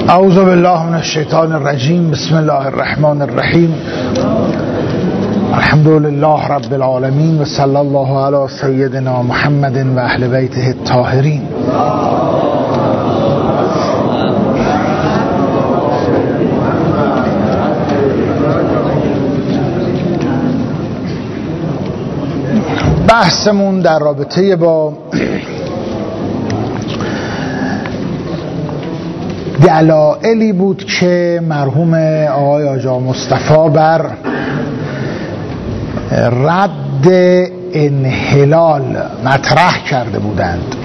اعوذ بالله من الشیطان الرجیم. بسم الله الرحمن الرحیم. الحمد لله رب العالمین و صلی الله علی سیدنا محمد و اهل بیته الطاهرین. بحثمون در رابطه با دلایلی بود که مرحوم آقای آجا مصطفی بر رد انحلال مطرح کرده بودند.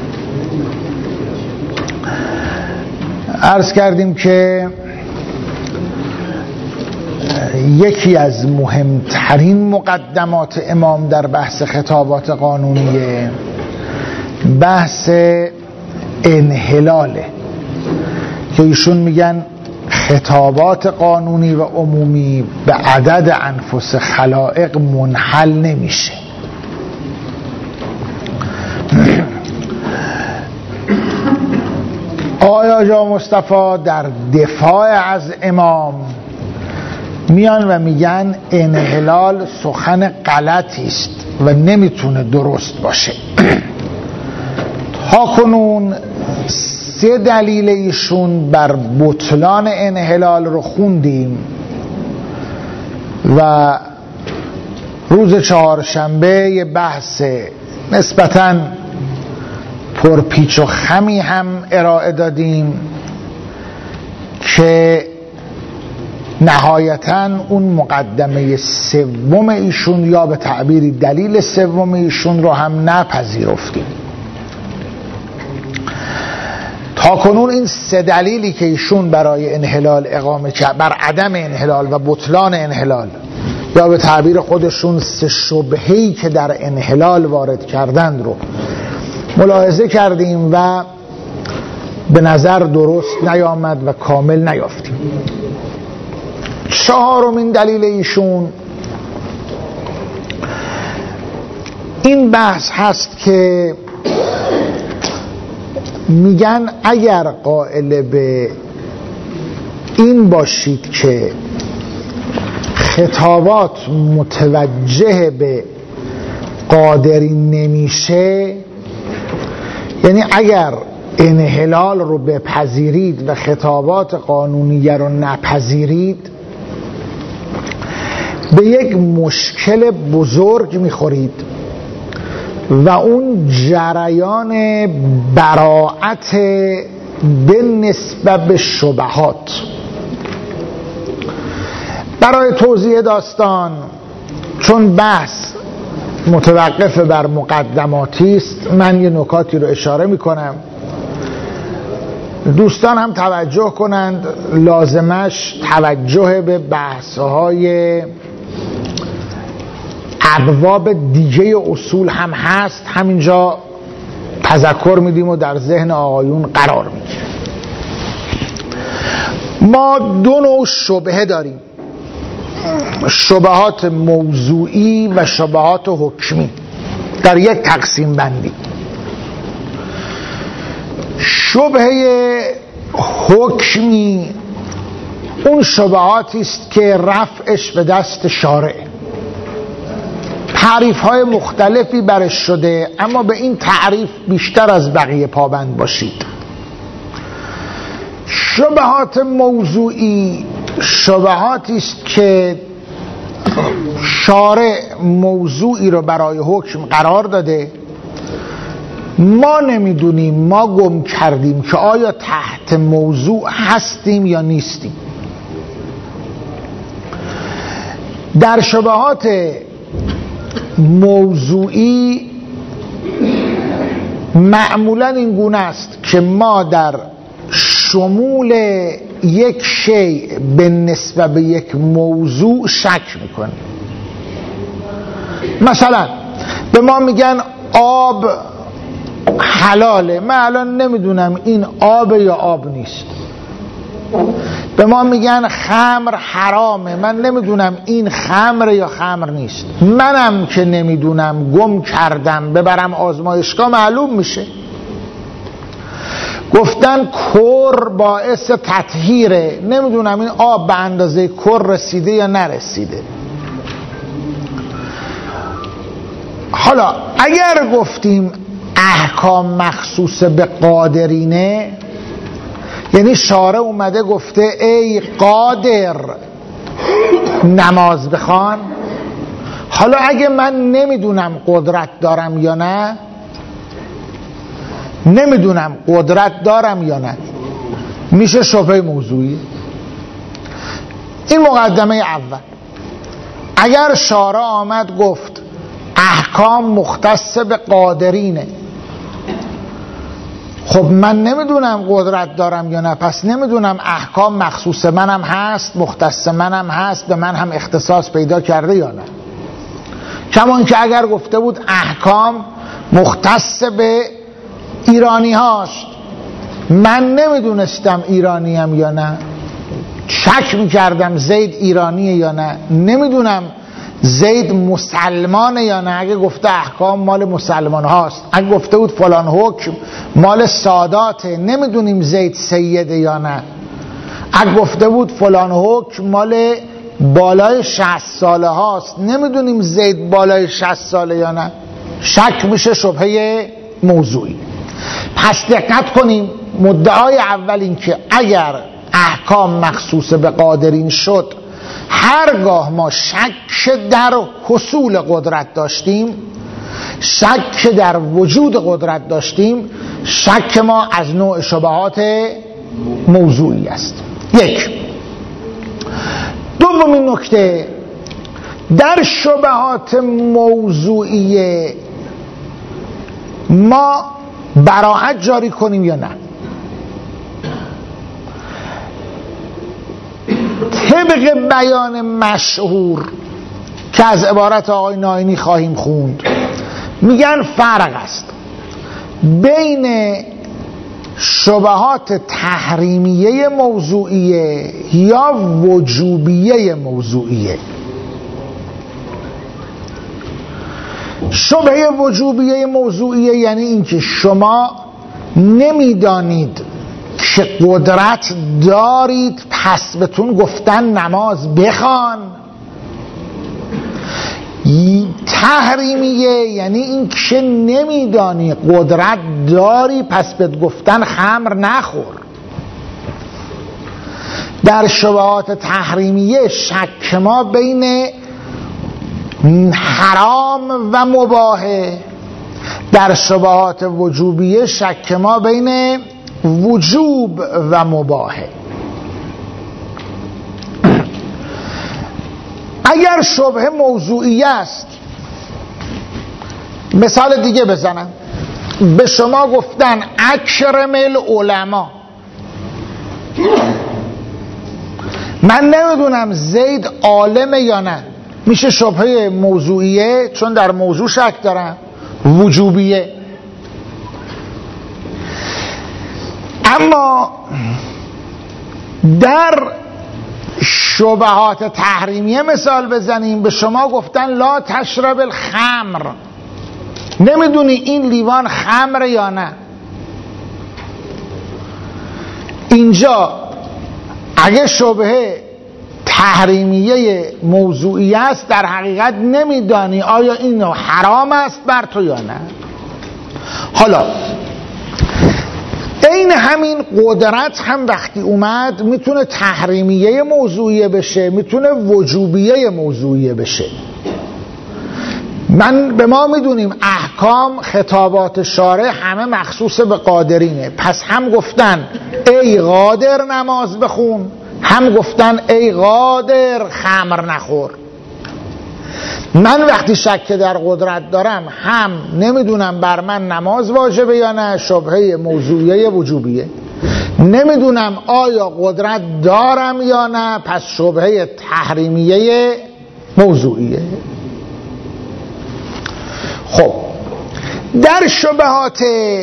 عرض کردیم که یکی از مهمترین مقدمات امام در بحث خطابات قانونیه بحث انحلاله که ایشون میگن خطابات قانونی و عمومی به عدد انفس خلائق منحل نمیشه. آقای آجا مصطفی در دفاع از امام میان و میگن انحلال سخن غلطی است و نمیتونه درست باشه. تا کنون 3 دلیل ایشون بر بطلان انحلال رو خوندیم و روز چهارشنبه یه بحث نسبتاً پرپیچ و خمی هم ارائه دادیم که نهایتاً اون مقدمه سوم ایشون یا به تعبیری دلیل سوم ایشون رو هم نپذیرفتیم. تا کنون این 3 دلیلی که ایشون برای انحلال اقامه کرد، بر عدم انحلال و بطلان انحلال یا به تعبیر خودشون 3 شبهه‌ای که در انحلال وارد کردند رو ملاحظه کردیم و به نظر درست نیامد و کامل نیافتیم. 4مین دلیل ایشون این بحث هست که میگن اگر قائل به این باشید که خطابات متوجه به قادرین نمیشه، یعنی اگر انحلال رو بپذیرید و خطابات قانونیه رو نپذیرید به یک مشکل بزرگ میخورید و اون جریان براعت به نسبت به شبهات. برای توضیح داستان، چون بحث متوقف بر مقدماتی است، من یه نکاتی رو اشاره میکنم، دوستان هم توجه کنند. لازمش توجه به بحث‌های ابواب دیگه اصول هم هست، همینجا تذکر میدیم و در ذهن آقایون قرار میگیره. ما 2 نوع شبهه داریم، شبهات موضوعی و شبهات حکمی در یک تقسیم بندی. شبهه حکمی اون شبهاتی است که رفعش به دست شارع، تعریف های مختلفی برش شده، اما به این تعریف بیشتر از بقیه پابند باشید. شبهات موضوعی شبهاتی است که شارع موضوعی رو برای حکم قرار داده، ما نمیدونیم، ما گم کردیم که آیا تحت موضوع هستیم یا نیستیم. در شبهات موضوعی معمولا این گونه است که ما در شمول یک شیء به نسبت به یک موضوع شک میکنیم. مثلا به ما میگن آب حلاله، من الان نمیدونم این آب یا آب نیست. به ما میگن خمر حرامه، من نمیدونم این خمر یا خمر نیست. منم که نمیدونم، گم کردم، ببرم آزمایشگاه معلوم میشه. گفتن کر باعث تطهیره، نمیدونم این آب به اندازه کر رسیده یا نرسیده. حالا اگر گفتیم احکام مخصوص به قادرینه، یعنی شارع اومده گفته ای قادر نماز بخوان، حالا اگه من نمیدونم قدرت دارم یا نه، میشه شبهه موضوعی. این مقدمه اول. اگر شارع آمد گفت احکام مختص به قادرینه، خب من نمیدونم قدرت دارم یا نه، پس نمیدونم احکام مخصوص منم هست، مختص منم هست، به من هم اختصاص پیدا کرده یا نه. کمان که اگر گفته بود احکام مختص به ایرانی هاست، من نمیدونستم ایرانیم یا نه، شک میکردم زید ایرانیه یا نه، نمیدونم زید مسلمانه یا نه. اگه گفته احکام مال مسلمان هاست، اگه گفته بود فلان حکم مال ساداته، نمیدونیم زید سیده یا نه. اگه گفته بود فلان حکم مال بالای 60 ساله هاست، نمیدونیم زید بالای 60 ساله یا نه. شک میشه شبهه موضوعی. پس دقت کنیم، مدعای اول این که اگر احکام مخصوص به قادرین شد، هرگاه ما شک در حصول قدرت داشتیم، شک در وجود قدرت داشتیم، شک ما از نوع شبهات موضوعی است. یک. دومین نکته، در شبهات موضوعی ما براءت جاری کنیم یا نه. طبق بیان مشهور که از عبارت آقای ناینی خواهیم خوند، میگن فرق است بین شبهات تحریمیه موضوعیه یا وجوبیه موضوعیه. شبهه وجوبیه موضوعیه یعنی اینکه شما نمیدانید که قدرت دارید، پس بهتون گفتن نماز بخوان. تحریمیه یعنی این که نمیدانی قدرت داری، پس بهت گفتن خمر نخور. در شبهات تحریمیه شک ما بین حرام و مباحه، در شبهات وجوبیه شک ما بین وجوب و مباحه. اگر شبهه موضوعی است، مثال دیگه بزنم، به شما گفتن اکرم العلماء، من نمیدونم زید عالمه یا نه، میشه شبهه موضوعیه چون در موضوع شک دارم. وجوبیه. اما در شبهات تحریمیه مثال بزنیم، به شما گفتن لا تشرب الخمر، نمیدونی این لیوان خمر یا نه. اینجا اگه شبهه تحریمیه موضوعی است، در حقیقت نمیدانی آیا اینو حرام است بر تو یا نه. حالا این همین قدرت هم وقتی اومد میتونه تحریمیه موضوعیه بشه، میتونه وجوبیه موضوعیه بشه. به ما میدونیم احکام خطابات شارع همه مخصوص به قادرینه، پس هم گفتن ای قادر نماز بخون، هم گفتن ای قادر خمر نخور. من وقتی شک در قدرت دارم، هم نمیدونم بر من نماز واجبه یا نه، شبهه موضوعیه وجوبیه. نمیدونم آیا قدرت دارم یا نه، پس شبهه تحریمیه موضوعیه. خب در شبهات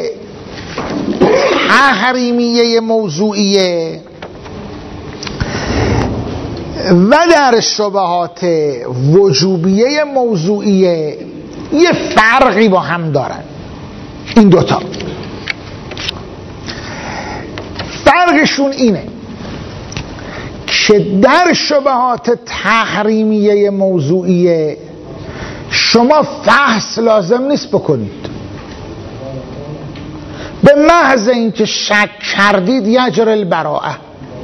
تحریمیه موضوعیه و در شبهات وجوبیه موضوعیه یه فرقی با هم دارن این دوتا. فرقشون اینه که در شبهات تحریمیه موضوعیه شما فحص لازم نیست بکنید، به محض اینکه شک کردید یجر البراءه.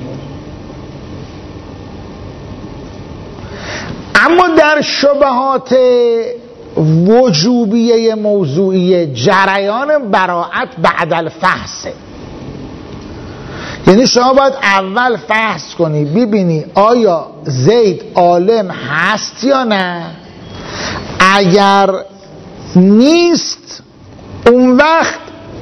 اما در شبهات وجوبیه موضوعیه جریان براءت بعد الفحصه، یعنی شما باید اول فحص کنی ببینی آیا زید عالم هست یا نه. اگر نیست اون وقت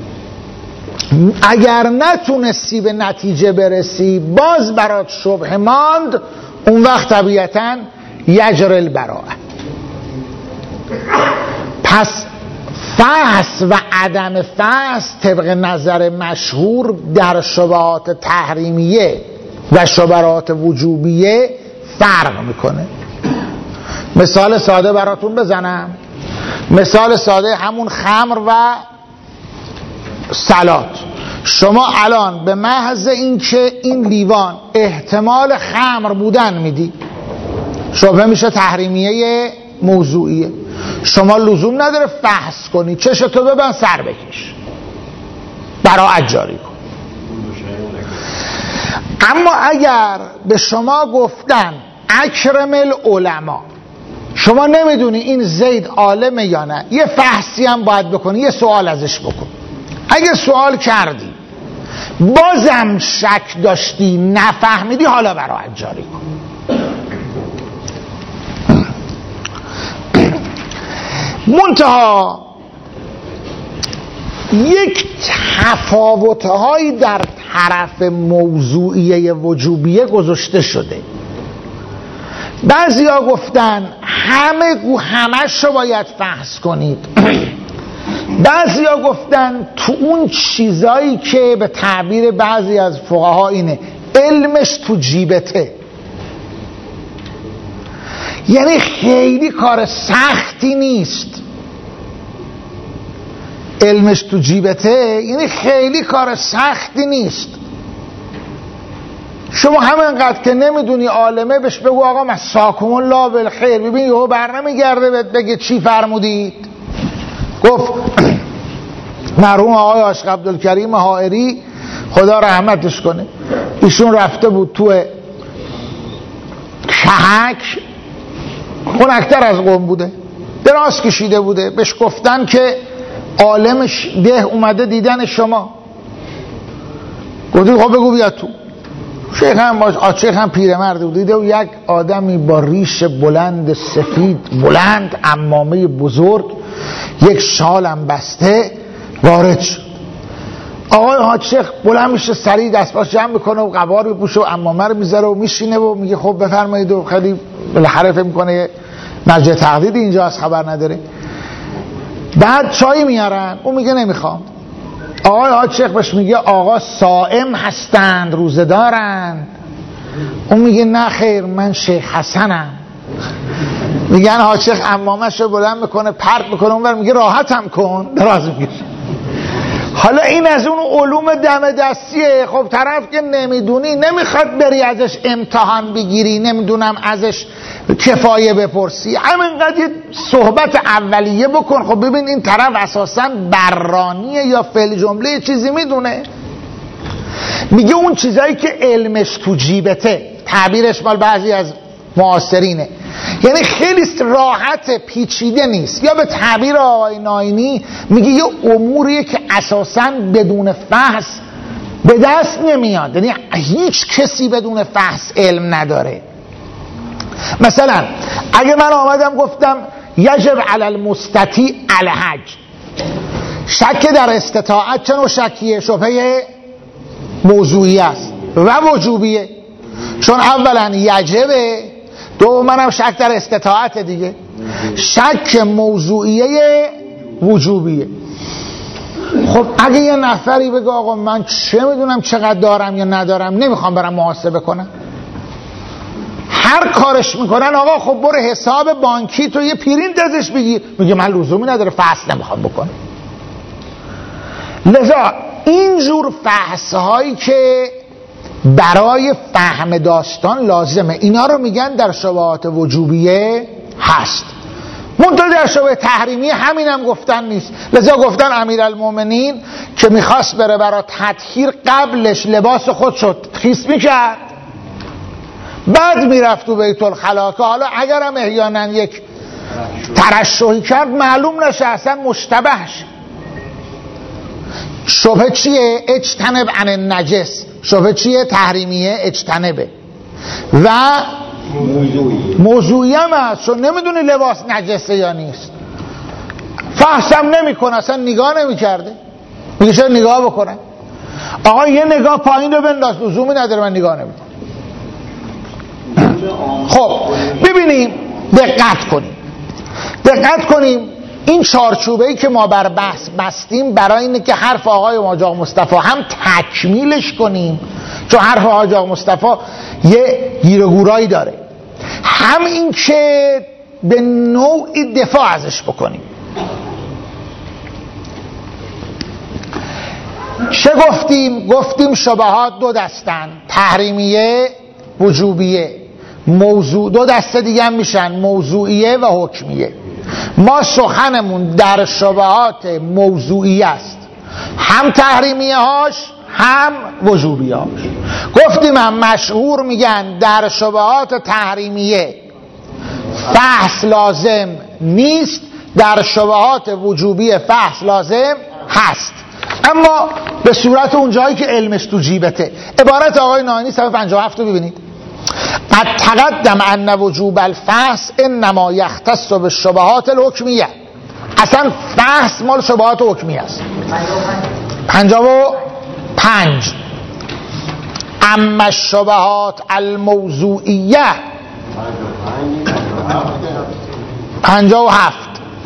اگر نتونستی به نتیجه برسی باز برات شبهه ماند، اون وقت طبیعتاً یجر البراءه. پس فحص و عدم فحص طبق نظر مشهور در شبهات تحریمیه و شبهات وجوبیه فرق میکنه. مثال ساده براتون بزنم، مثال ساده همون خمر و سلات. شما الان به محض اینکه این لیوان احتمال خمر بودن میدی، شبهه میشه تحریمیه موضوعیه. شما لزوم نداره فحص کنی، چشتو ببند سر بکش، براءت جاری کن. اما اگر به شما گفتن اکرم العلماء، شما نمیدونی این زید عالمه یا نه، یه فحصی هم باید بکنی، یه سوال ازش بکن. اگه سوال کردی بازم شک داشتی نفهمیدی، حالا براءت جاری کن. منتها یک تفاوت‌هایی در طرف موضوعیه وجوبیه گذاشته شده. بعضیا گفتن همش رو باید فحص کنید. بعضیا گفتن تو اون چیزایی که به تعبیر بعضی از فقها اینه علمش تو جیبته، یعنی خیلی کار سختی نیست. علمش تو جیبته یعنی خیلی کار سختی نیست. شما همینقدر که نمیدونی عالمه بهش بگو آقا مساکم الله بالخیر، ببین یهو برنمیگرده بهت بگه چی فرمودید. گفت مرحوم آقای عاشق عبدالکریم حائری خدا رحمتش کنه، ایشون رفته بود تو کهک، خنک‌تر از قم بوده، دراز کشیده بوده، بهش گفتن که عالم ده اومده دیدن شما. گفتی خب بگو بیا تو. شیخ هم پیرمرد بود، دیده و یک آدمی با ریش بلند سفید بلند، عمامه بزرگ، یک شالم بسته وارد شد. آقای حاج شیخ بلند میشه، سریع دستپاش جمع میکنه و قبار میپوشه و عمامه رو میذاره و میشینه و میگه خب بفرمایید و خیلی بالاخره فکر میکنه مرجع تقلید اینجا از خبر نداره. بعد چای میارن، اون میگه نمیخوام. آقای حاج شیخ بهش میگه آقا صائم هستند، روزه دارند. اون میگه نه خیر من شیخ حسنم. میگن حاج شیخ عمامش رو بلند میکنه پرت میکنه اونور، میگه راحتم کن، دراز میکشه. حالا این از اون علوم دم دستیه. خب طرف که نمیدونی نمیخواد بری ازش امتحان بگیری، نمیدونم ازش کفایه بپرسی، همینقدر یه صحبت اولیه بکن. خب ببین این طرف اساساً برانیه یا فعل جمله چیزی میدونه. میگه اون چیزایی که علمش تو جیبته، تعبیرش مال بعضی از معاصرینه، یعنی خیلی راحت پیچیده نیست. یا به تعبیر آقای ناینی میگه یه اموریه که اساساً بدون فحص به دست نمیاد، یعنی هیچ کسی بدون فحص علم نداره. مثلا اگه من آمدم گفتم یجب علی المستطیع الحج، شک در استطاعت چه نوع شکیه؟ شبهه موضوعی است و وجوبیه، چون اولا یجبه، دوما هم شک در استطاعت دیگه. شک موضوعیه وجوبیه. خب اگه یه نفری بگه آقا من چه میدونم چقدر دارم یا ندارم، نمیخوام برم محاسبه کنم، هر کارش میکنن آقا خب برو حساب بانکی تو یه پرینت ازش بگیر، میگه من لزومی نداره فحص نمیخوام بکنم. لذا اینجور فحص هایی که برای فهم داستان لازمه. اینا رو میگن در شبهات وجوبیه هست. منطقه در شبه تحریمی همین هم گفتن نیست. لذا گفتن امیرالمومنین که میخواست بره برای تطهیر قبلش لباس خودشو خیس میکرد، بعد میرفت تو بیت الخلا، که حالا اگرم احیانا یک ترشحی کرد معلوم نشه اصلا مشتبهش. شبه چیه؟ اجتنب عن النجس. شبه چیه؟ تحریمیه اجتنبه. و موضوعی هم هست، چون نمیدونی لباس نجسه یا نیست. فحصم نمیکنه، اصلا نگاه نمیکرده، میگه چرا نگاه بکنم؟ آقا یه نگاه پایین رو بنداز، لزومی نداره من نگاه نمیکنم. خب ببینیم، دقت کنیم این چارچوبه‌ای که ما بر بحث بستیم برای اینه که حرف آقای آقا مصطفی هم تکمیلش کنیم، چون حرف آقای آقا مصطفی یه گیر و گورایی داره، هم این که به نوعی دفاع ازش بکنیم. چه گفتیم شبهات دو دستن، تحریمیه وجوبیه. موضوع دو دسته دیگه هم میشن، موضوعیه و حکمیه. ما سخنمون در شبهات موضوعی است، هم تحریمیه هاش هم وجوبی هاش. گفتیم هم مشهور میگن در شبهات تحریمیه فحص لازم نیست، در شبهات وجوبی فحص لازم هست، اما به صورت اونجایی که علمش تو جیبته. عبارت آقای ناینی صفحه 57 رو ببینید. قد تقدم ان وجوب الفحص انما یختص بالشبهات الحکمیه. اصلا فحص مال شبهات حکمیه است. 55 اما الشبهات الموضوعیه. 57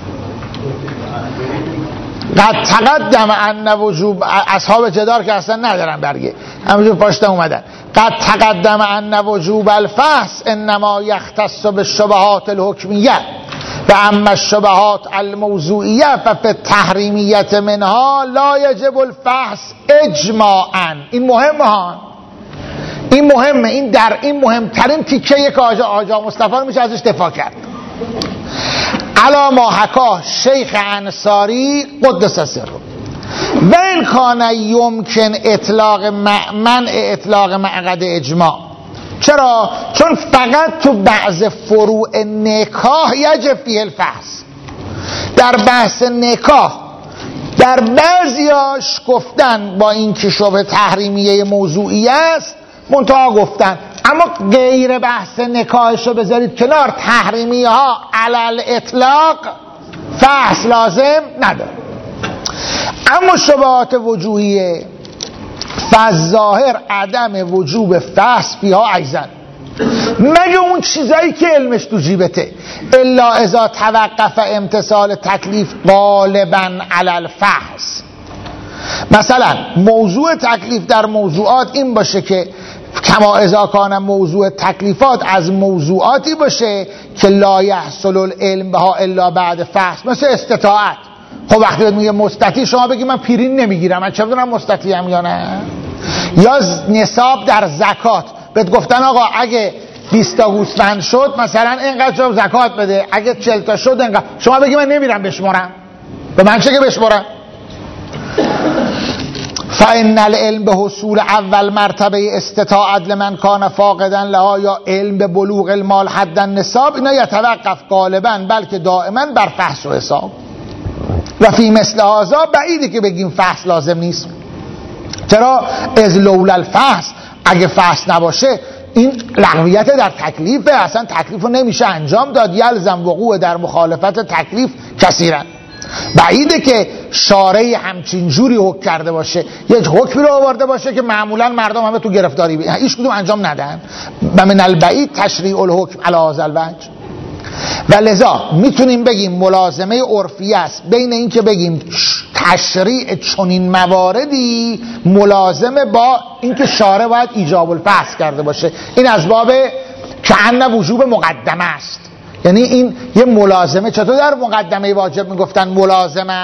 قد تقدم ان وجوب، اصحاب جدار که اصلا ندارن برگه، همونجور پاشته اومدن. قد تقدم ان وجوب الفحص انما یختص بالشبهات الحکمیه و اما الشبهات الموضوعیه ففی التحریمیت منها لا یجب الفحص اجماعا. این مهمه ها، این مهمه، این در این مهمترین تیکه که آقا مصطفی رو میشه ازش دفاع کرد. علا ما حکا شیخ انصاری قدس سره و این کان یمکن اطلاق منع اطلاق معقد اجماع. چرا؟ چون فقط تو بعض فروع نکاح یجب فیه الفحص. در بحث نکاح در بعضیاش گفتن با این که شبه تحریمیه موضوعی است منتها گفتن، اما غیر بحث نکاحشو بذارید کنار، تحریمیه ها علل اطلاق فحص لازم نداره. اما شبهات وجوهیه فالظاهر عدم وجوب فحص فیها ایضا، مگه اون چیزایی که علمش تو جیبته، الا اذا توقف امتثال تکلیف غالبا علی الفحص. مثلا موضوع تکلیف در موضوعات این باشه که کما اذا کان موضوع تکلیفات از موضوعاتی باشه که لا یحصل العلم بها الا بعد فحص، مثل استطاعت. خب وقتی میگه مستطیع، شما بگی من پیرین نمیگیرم، من چه بدونم مستطیعم یا نه. یا نصاب در زکات، بهت گفتن آقا اگه 20 تا گوسفند شد مثلا اینقدر شما زکات بده، اگه 40 تا شد اینقدر. شما بگی من نمیرم بشمارم، به من چه که بشمارم؟ فإن العلم به حصول اول مرتبه استطاعت لمن کان فاقدا لها، یا علم به بلوغ المال حد النصاب، اینا یتوقف غالبا بلکه دائما بر فحص و حساب. و فی مثل هذا بعیده که بگیم فحص لازم نیست. چرا؟ از لولا الفحص، اگه فحص نباشه این لغویت در تکلیفه، اصلا تکلیف رو نمیشه انجام داد. یلزم وقوع در مخالفت تکلیف کثیرا. بعیده که شارع همچین جوری حکم کرده باشه، یک حکمی رو آورده باشه که معمولا مردم همه تو گرفتاری هیچ کدوم انجام ندن. و من البعید تشریع الحکم علی هذا الوجه. و لذا میتونیم بگیم ملازمه عرفی است بین این که بگیم تشریع چنین مواردی ملازمه با این که شارع باید ایجاب الفحص کرده باشه. این از باب کأن وجوب مقدمه است. یعنی این یه ملازمه. چطور در مقدمه واجب میگفتن ملازمه است،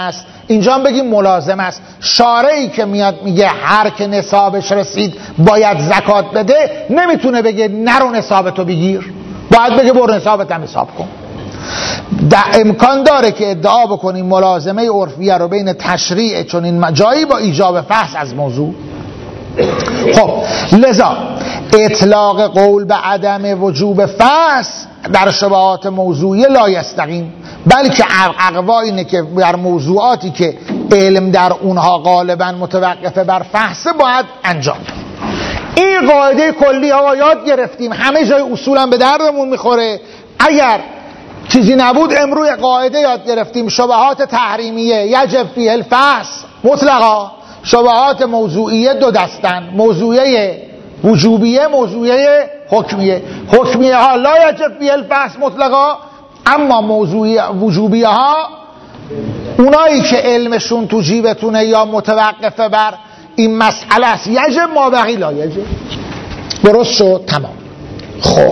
اینجا هم بگیم ملازم است. شارعی که میاد میگه هر که نصابش رسید باید زکات بده، نمیتونه بگه نرو نصابتو بگیر، باید بگه برو نصابت هم حساب کن. امکان داره که ادعا بکنیم ملازمه عرفیه رو بین تشریع چون این جایی با ایجاب فحص از موضوع. خب لذا اطلاق قول به عدم وجوب فحص در شبهات موضوعی لا یستقیم، بلکه اقوا اینه که در موضوعاتی که علم در اونها غالبا متوقفه بر فحص باید انجام. این قاعده کلی ها یاد گرفتیم، همه جای اصولا به دردمون میخوره. اگر چیزی نبود امروز قاعده یاد گرفتیم، شبهات تحریمیه یجب فیه الفحص مطلقا، شبهات موضوعیه دو دستن، موضوعیه وجوبیه، موضوعیه حکمیه. حکمیه ها لا یجب فیه الفحص مطلقا، اما موضوعیه وجوبیه ها اونایی که علمشون تو جیبتونه یا متوقفه بر این مسئله است یجب ما بقی لا یجب. درست شد؟ تمام. خب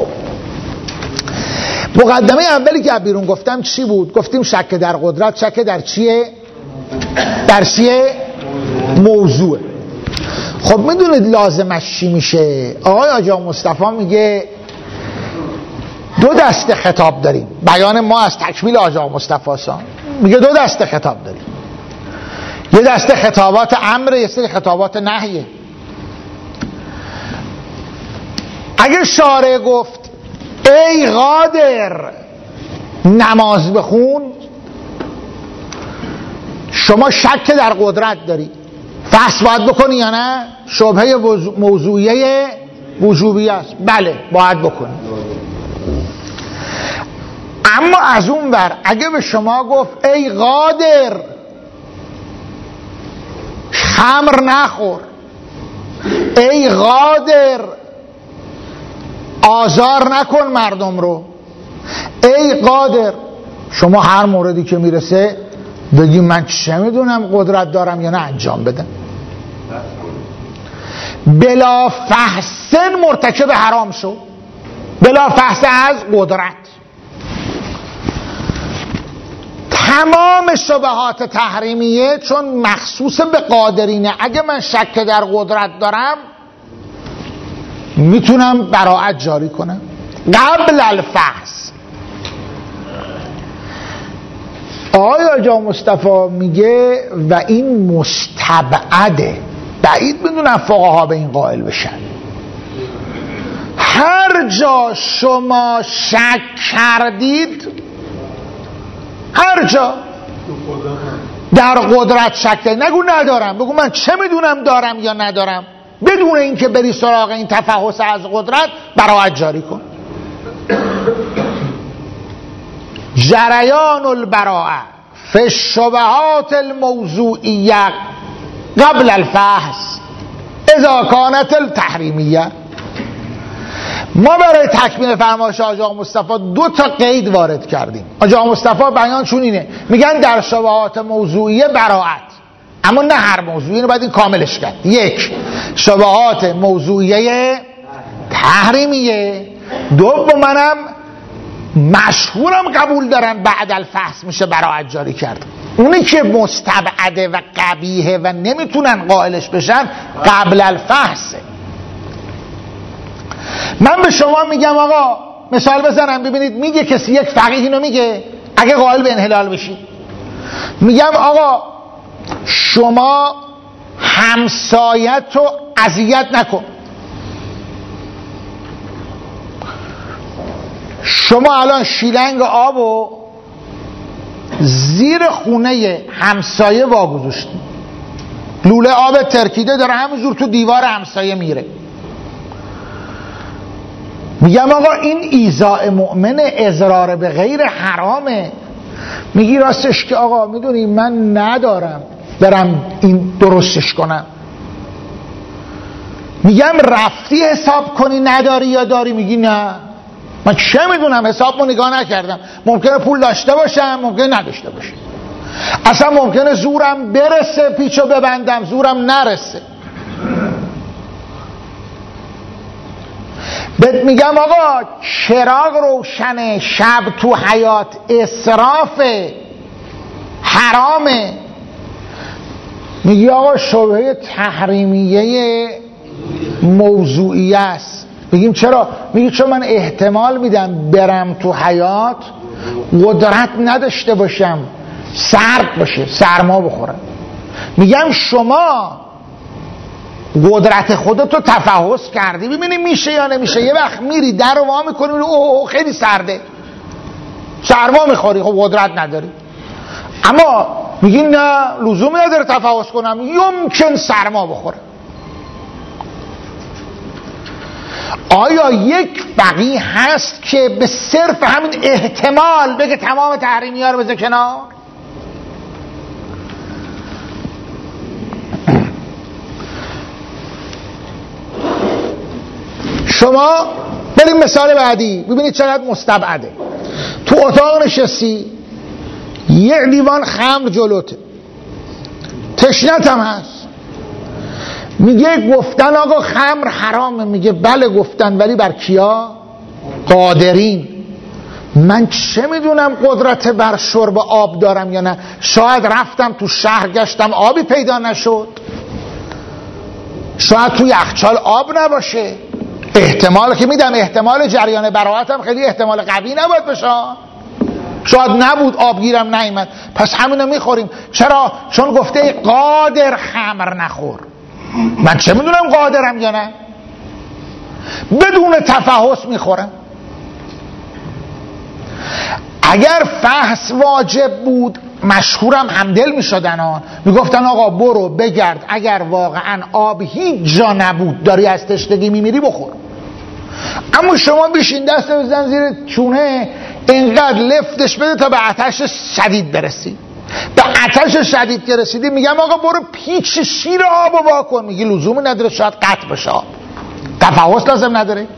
مقدمه اولی که بیرون گفتم چی بود؟ گفتیم شک در قدرت شک در چیه؟ در چیه؟ موضوع. خب میدونید لازمش چی میشه؟ آقای آجا مصطفی میگه دو دسته خطاب داریم. بیان ما از تکمیل آجا مصطفی سان میگه دو دسته خطاب داریم. یه دسته خطابات امر، یه سری خطابات نهیه. اگه شارع گفت ای قادر نماز بخون، شما شک در قدرت داری، فحص باید بکنی یا نه؟ شبهه موضوعیه وجوبی است، بله باید بکنی. اما از اون ور اگه به شما گفت ای قادر خمر نخور، ای قادر آزار نکن مردم رو، ای قادر، شما هر موردی که میرسه بگی من چه میدونم قدرت دارم یا نه انجام بدم. بلا فحصن مرتکب حرام شو، بلا فحص از قدرت. تمام شبهات تحریمیه چون مخصوص به قادرینه، اگه من شک در قدرت دارم میتونم براءت جاری کنم قبل الفحص. آقای آجا مصطفی میگه و این مستبعده، بعید میدونم فقها به این قائل بشن. هر جا شما شک کردید، هر جا در قدرت شک کردید، نگو ندارم، بگو من چه میدونم دارم یا ندارم، بدون اینکه بری سراغ این تفحص از قدرت براءت جاری کن. جریان البراءه فی الشبهات الموضوعیه قبل الفحص اذا کانت التحریمیه. ما برای تکمیل فرمایش آقا مصطفی دو تا قید وارد کردیم. آقا مصطفی بیانشون اینه، میگن در شبهات موضوعیه براءت، اما نه هر موضوعی، اینو باید این کاملش کرد. یک، شبهات موضوعیه تحریمیه. دوم منم مشهورم قبول دارن بعد الفحص میشه براءت جاری کرد. اونی که مستبعده و قبیحه و نمیتونن قائلش بشن قبل الفحصه. من به شما میگم آقا مثال بزنم ببینید، میگه کسی، یک فقیه اینو میگه اگه قائل به انحلال بشی، میگم آقا شما همسایت رو اذیت نکن، شما الان شیلنگ آبو زیر خونه همسایه واگذاشتی، لوله آب ترکیده داره همینجور تو دیوار همسایه میره. میگم آقا این ایذاء مؤمن اضرار به غیر حرامه. میگی راستش که آقا میدونی من ندارم برم این درستش کنم. میگم رفتی حساب کنی نداری یا داری؟ میگی نه من چه میدونم، حسابمو نگاه نکردم، ممکنه پول داشته باشم ممکنه نداشته باشم، اصلا ممکنه زورم برسه پیچو ببندم زورم نرسه. بهت میگم آقا چراغ روشن شب تو حیات اسراف حرامه، میگی آقا شبهه تحریمیه موضوعیه است. بگیم چرا؟ میگی چون من احتمال میدم برم تو حیات قدرت نداشته باشم، سرد باشه، سرما بخورم. میگم شما قدرت خودتو تفحص کردی ببینی میشه یا نمیشه. یه وقت میری در رو وا میکنی میگی اوه خیلی سرده، سرما میخوری، خب قدرت نداری. اما میگی نه لزومی نداره تفحص کنم، یمکن سرما بخوره. آیا یک فقیه هست که به صرف همین احتمال بگه تمام تحریمی ها رو بذار کنار؟ شما بریم مثال بعدی ببینید چقدر مستبعده. تو اتاق نشستی، یک لیوان خمر جلوته، تشنت هم هست، میگه گفتن آقا خمر حرامه. میگه بله گفتن، ولی بر کیا؟ قادرین. من چه میدونم قدرت بر شرب آب دارم یا نه؟ شاید رفتم تو شهر گشتم آبی پیدا نشد، شاید تو یخچال آب نباشه. احتمال که میدم، احتمال جریان براعتم خیلی احتمال قوی نباید بشه، شاید نبود، آبگیرم نیامد، پس همینو میخوریم. چرا؟ چون گفته قادر خمر نخور. من چه میدونم قادرم یا نه؟ بدون تفحص میخورم. اگر فحص واجب بود مشهورم همدل میشدن، میگفتن آقا برو بگرد، اگر واقعا آب هیچ جا نبود داری از تشنگی میمیری بخور. اما شما بیشین دست بزن زیر چونه، اینقدر لفتش بده تا به آتش شدید برسی. به آتش شدید که رسیدی میگم آقا برو پیچ شیر آبو واکن. میگی لزومی نداره، شاید قطع بشه آب، تفحص لازم نداره.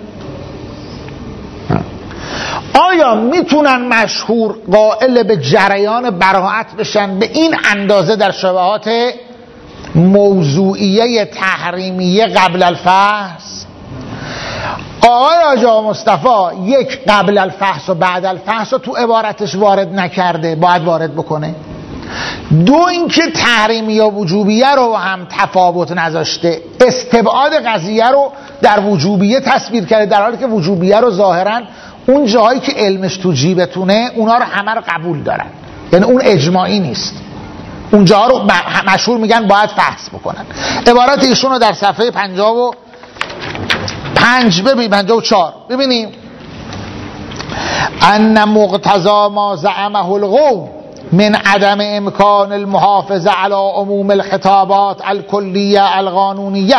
آیا میتونن مشهور قائل به جریان براعت بشن به این اندازه در شبهات موضوعیه تحریمیه قبل الفحص؟ آقای آقا مصطفی یک قبل الفحص و بعد الفحص رو تو عبارتش وارد نکرده، باید وارد بکنه. دو اینکه تحریمیه و وجوبیه رو هم تفاوت نذاشته، استبعاد قضیه رو در وجوبیه تصویر کرده، در حالی که وجوبیه رو ظاهرا اون جایی که علمش تو جیبتونه اونا رو همه رو قبول دارن، یعنی اون اجماعی نیست. اونجا رو مشهور میگن باید فحص بکنن. عبارت ایشون رو در صفحه 55 ببین، 54 ببینیم. ان مقتضا ما زعمه القوم من عدم امکان المحافظه علی عموم الخطابات الکلیه القانونیه.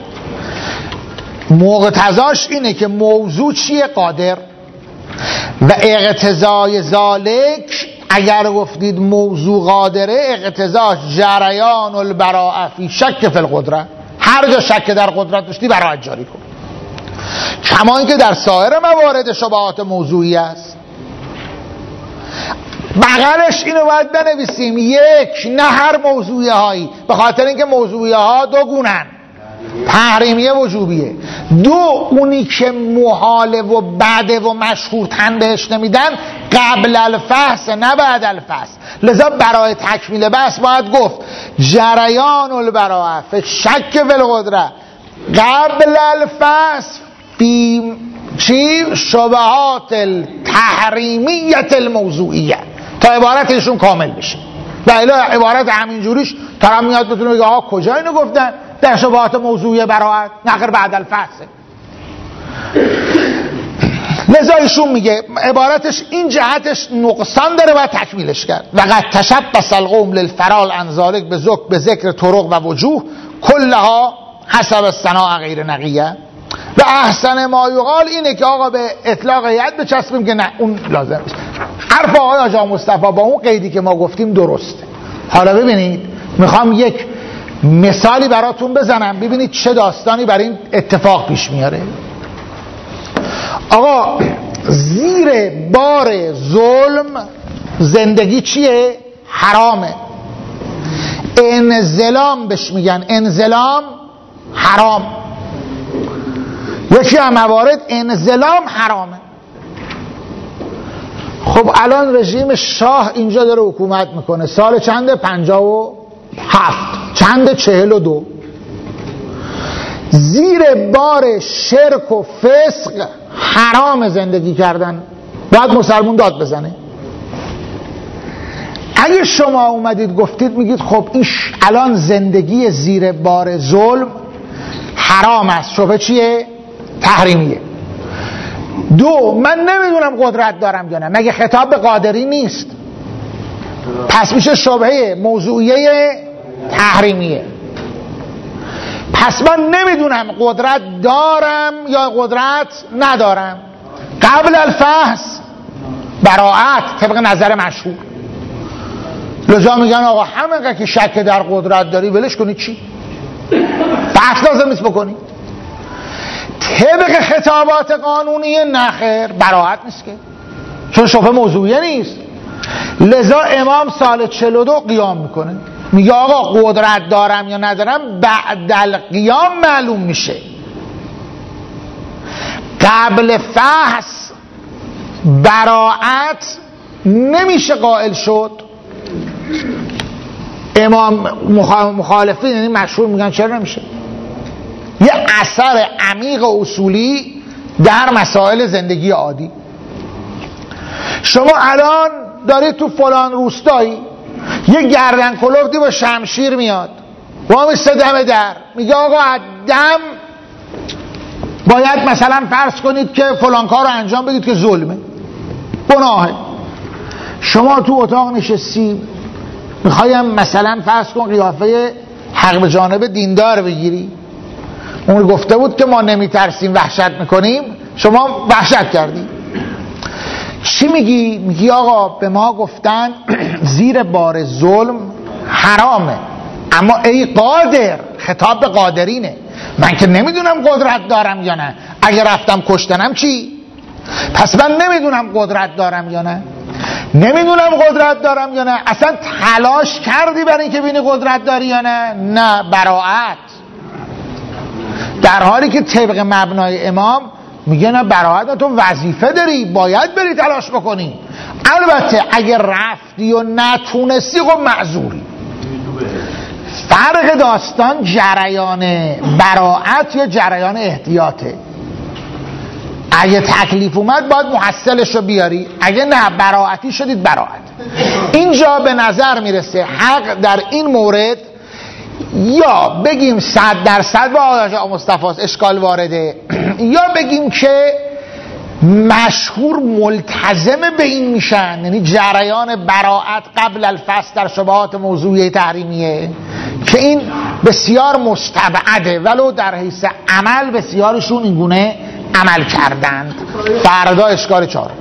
مقتضاش اینه که موضوع چیه؟ قادر. و اقتضای ذالک، اگر گفتید موضوع قادره، اقتضاش جریان البراءه فی شک فی القدره. هر جا شک در قدرت داشتی براءت جاری کن، کما اینکه در سایر موارد شبهات موضوعی است. بغلش اینو باید بنویسیم، یک، نه هر موضوعی هایی، به خاطر اینکه موضوعی ها دو گونن، تحریمیه وجوبیه. دو، اونی که محاله و بعده و مشهور تن بهش نمیدن قبل الفحص نه بعد الفحص. لذا برای تکمیل بحث باید گفت جریان البراءه فی شک فی القدره قبل الفحص فی چی؟ شبهات التحریمیت الموضوعیه، تا عبارتشون کامل بشه. و الا عبارت همینجوریش طرف میاد بتونه بگه آقا کجا اینو گفتن؟ در شبهات موضوعی براعت نقر بعد الفحصه. لذا ایشون میگه عبارتش این جهتش نقصان داره و تکمیلش کرد. و قد تشبث القوم للفرال عن ذلک به ذکر طرق و وجوه کلها حسب الصناعه غیر نقیه. و احسن ما یقال اینه که آقا به اطلاق ید بچسبیم که نه اون لازم نیست. حرف آقای آقا مصطفی با اون قیدی که ما گفتیم درسته. حالا ببینید میخوام یک مثالی براتون بزنم ببینید چه داستانی برای این اتفاق پیش میاره. آقا زیر بار ظلم زندگی چیه؟ حرامه. انظلام بهش میگن، انظلام حرام. یکی از موارد انظلام حرامه. خب الان رژیم شاه اینجا داره حکومت میکنه، سال چنده؟ 57. چند؟ 42. زیر بار شرک و فسق حرام زندگی کردن، باید مسلمون داد بزنه. اگه شما اومدید گفتید میگید خب این الان زندگی زیر بار ظلم حرام است، شبهه چیه؟ تحریمیه. 2 من نمیدونم قدرت دارم یا نه، مگه خطاب به قادری نیست؟ پس میشه شبهه موضوعیه تحریمیه. پس من نمیدونم قدرت دارم یا قدرت ندارم. قبل الفحص براءت طبق نظر مشهور. لذا میگن آقا همه که شک در قدرت داری ولش کنی، چی؟ بحث لازم نیست بکنی. طبق خطابات قانونی نخیر، براءت نیست که، چون شبهه موضوعیه نیست. لذا امام سال 42 قیام میکنه، میگه آقا قدرت دارم یا ندارم بعد القیام معلوم میشه. قبل فحص براءت نمیشه قائل شد. امام مخالفین یعنی مشهور میگن چرا نمیشه؟ یه اثر عمیق اصولی در مسائل زندگی عادی. شما الان دارید تو فلان روستایی یه گردن کلفتی با شمشیر میاد و میسته دم در، میگه آقا دم باید مثلا فرض کنید که فلان کار رو انجام بدید که ظلمه، گناهه. شما تو اتاق نشستی میخوایم مثلا فرض کن قیافه حق به جانب دیندار بگیری، اون گفته بود که ما نمیترسیم وحشت میکنیم، شما وحشت کردی. چی میگی؟ میگی آقا به ما گفتن زیر بار ظلم حرامه، اما ای قادر، خطاب به قادرینه، من که نمیدونم قدرت دارم یا نه، اگه رفتم کشتنم چی؟ پس من نمیدونم قدرت دارم یا نه، نمیدونم قدرت دارم یا نه. اصلا تلاش کردی برای اینکه ببینی قدرت داری یا نه؟ نه، براءت. در حالی که طبق مبنای امام میگه نه، براءت، تو وظیفه داری، باید بری تلاش بکنی. البته اگه رفتی و نتونستی خب معذوری. فرق داستان جریان براءت یا جریان احتیاطه. اگه تکلیف اومد باید محصلش رو بیاری، اگه نه براءتی شدید براءت. اینجا به نظر میرسه حق در این مورد یا بگیم 100% با آقای مصطفی اشکال وارده، یا بگیم که مشهور ملتزم به این میشن، یعنی جریان براءت قبل الفصل در شبهات موضوعی تحریمیه که این بسیار مستبعده، ولو در حیث عمل بسیارشون اینگونه عمل کردند. فردا اشکال 4.